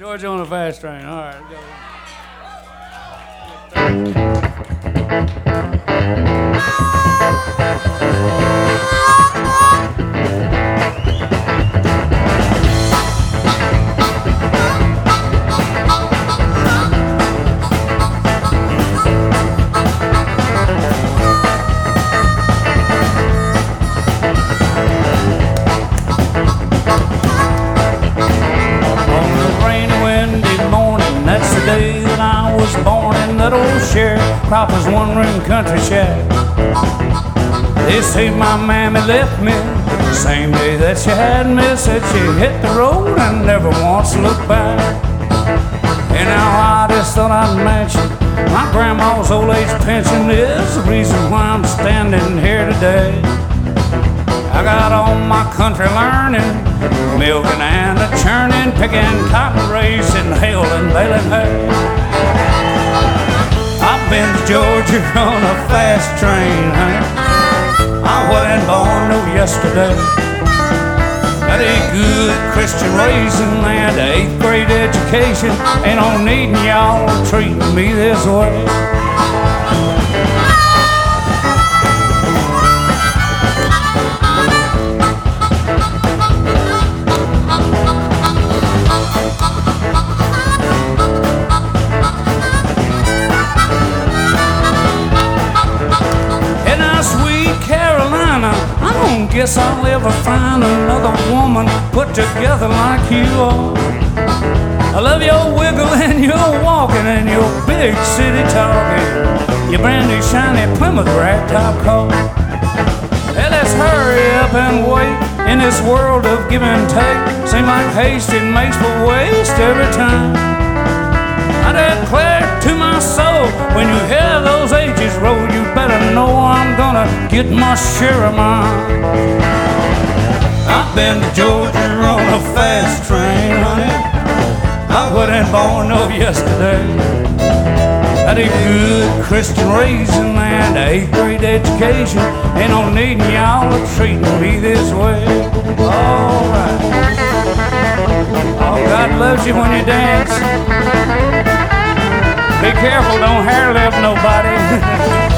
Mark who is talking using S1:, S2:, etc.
S1: Georgia on the fast train. All right, go. That old sharecropper's one-room country shack. They say my mammy left me the same day that she had me. Said she hit the road and never once looked back. And now I just thought I'd mention my grandma's old age pension is the reason why I'm standing here today. I got all my country learning, milking and a churning, picking cotton, raising, hailing, baling hay. I've been to Georgia on a fast train, honey. I wasn't born no yesterday. Got a good Christian raising and an 8th grade education. Ain't no needing y'all treating me this way. Guess I'll ever find another woman put together like you are. I love your wiggle and your walking and your big city talking, your brand new shiny Plymouth ragtop car. Hey, let's hurry up and wait in this world of give and take. Seem like haste it makes for waste every time. I declare to my soul, when you hear those H's roll, you better know I'm gonna get my share of mine. I've been to Georgia on a fast train, honey. I wasn't born no yesterday. Had a good Christian raising and an 8th grade education. Ain't no needing y'all treating me this way. All right. Oh, God loves you when you dance. Be careful, don't hair lift nobody.